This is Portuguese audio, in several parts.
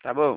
Tá bom.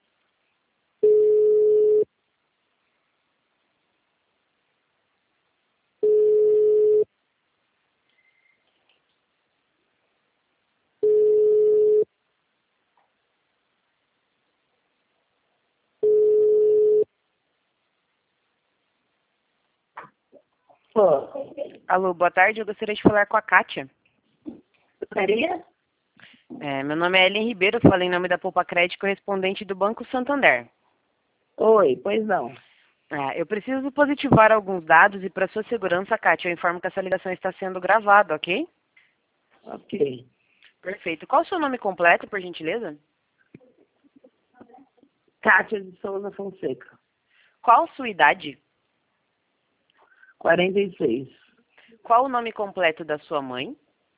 Pô, Alô, boa tarde. Eu gostaria de falar com a Kátia. Maria? Meu nome é Ellen Ribeiro, falei em nome da Poupa Crédito, correspondente do Banco Santander. Oi, pois não. Eu preciso positivar alguns dados e, para sua segurança, Kátia, eu informo que essa ligação está sendo gravada, ok? Ok. Perfeito. Qual o seu nome completo, por gentileza? Cátia de Souza Fonseca, Qual sua idade? 46. Qual o nome completo da sua mãe?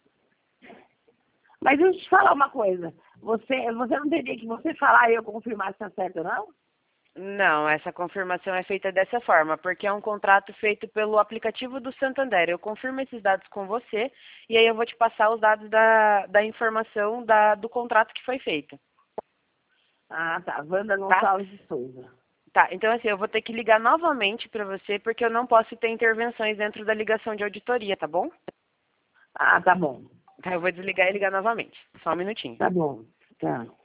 Mas deixa eu te falar uma coisa. Você não teria que você falar e eu confirmar se tá certo, não? Não, essa confirmação é feita dessa forma, porque é um contrato feito pelo aplicativo do Santander. Eu confirmo esses dados com você e aí eu vou te passar os dados da informação do contrato que foi feito. Ah, tá. Wanda Gonçalves de Souza. Tá, então assim, eu vou ter que ligar novamente para você, porque eu não posso ter intervenções dentro da ligação de auditoria, tá bom? Ah, tá bom. Tá, eu vou desligar e ligar novamente. Só um minutinho. Tá bom. Tá.